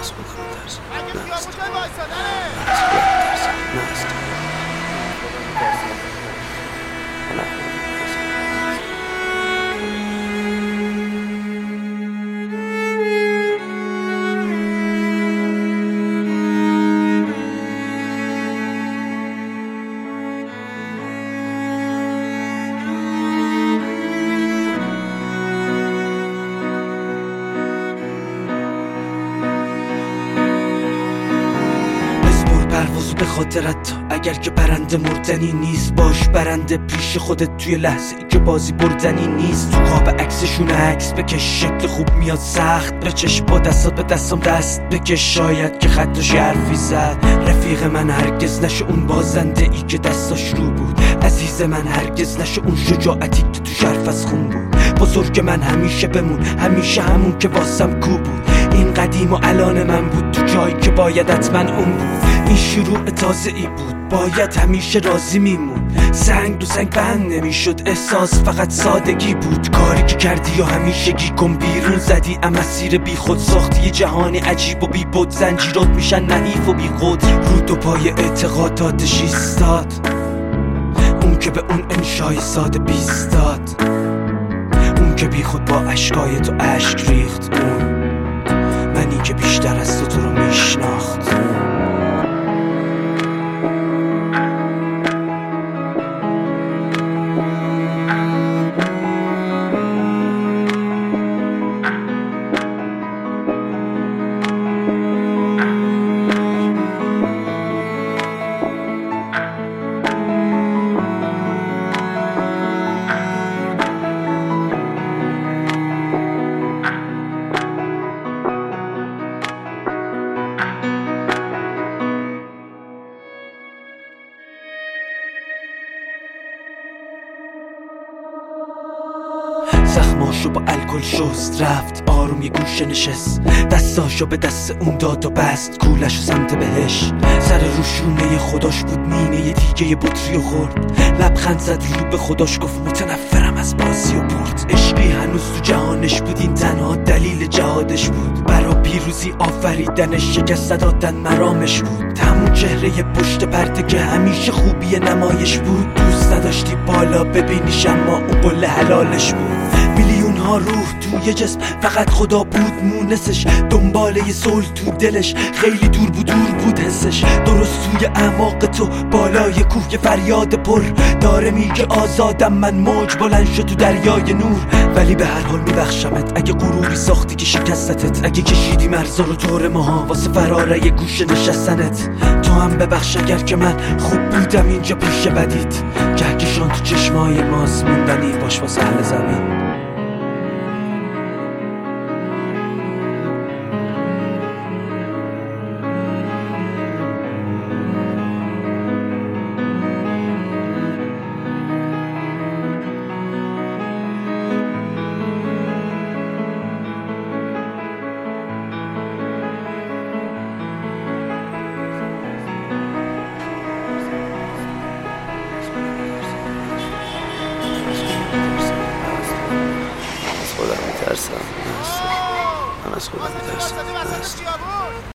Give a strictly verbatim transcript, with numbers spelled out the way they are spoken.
از خودم میترسم، نه از تو. خیابون وایسادنه. نه از خودم میترسم، نه از تو. من از خودم میترسم. پروازو به خاطرت تا اگر که برنده مردنی نیست، باش برنده پیش خودت توی لحظه ای که بازی بردنی نیست. تو خواب عکسشون عکس بکش، شکل خوب میاد سخت بچش، با دستات به دستم دست بکش، شاید که خطش حرفی زد. رفیق من هرگز نشه اون بازنده ای که دستاش رو بود، عزیز من هرگز نشه اون شجاعتی که تو حرف از خون بود. بزرگ من همیشه بمون، همیشه همون که واسم کو بود. این قدیم و الان من بود تو جایی که باید حتما اون بود. این شروع تازه ای بود، باید همیشه راضی میمون. سنگ دو سنگ بند نمیشد، احساس فقط سادگی بود. کاری که کردی و همیشگی کن بیرون زدی، اما مسیر بی خود ساختی یه جهانی عجیب و بی بود. زنجیرات میشن نحیف و بی خود، رو دو پای اعتقاداتش ایستاد، اون که به اون انشای ساده بیستاد، اون که بی خود با اشکای تو اشک ریخت، اون منی که بیشتر از تو تو رو میشناخت. زخماشو با الکل شست، رفت آروم یه گوشه نشست، دستاشو به دست اون داد و بست، کولشو سمت بهش. سر روشونه خداش بود، نینه یه دیگه یه بطری و خورد، لبخند زد رو به خداش گفت متنفرم از بازی و برد. عشقی هنوز تو جهانش بود، این تنها دلیل جهادش بود، برا پیروزی آفریدنش شکست دادن مرامش بود. همون چهره پشت پرده که همیشه خوبی نمایش بود، دوست نداشتی بالا ببینیش اما اون قله حلالش بود. میلیون ها روح توی جسم، فقط خدا بود مونسش، دنبال یه صلح تو دلش، خیلی دور بود دور بود حسش. درست توی اعماق تو بالای کوه یه فریاد پر داره میگه آزادم من، موج بلند شد تو دریای نور. ولی به هر حال میبخشمت اگه غروری ساختی که شکستتت، اگه کشیدی مرزا رو دور ماها واسه فراره یه گوشه نشستنت. تو هم ببخش اگر که من خوب بودم اینجا پیش بدید، کهکشان تو چشمای ماست، موندنی باش واسه اهل زمین. خودم میترسم، نه از تو. من از خودم میترسم، نه از تو.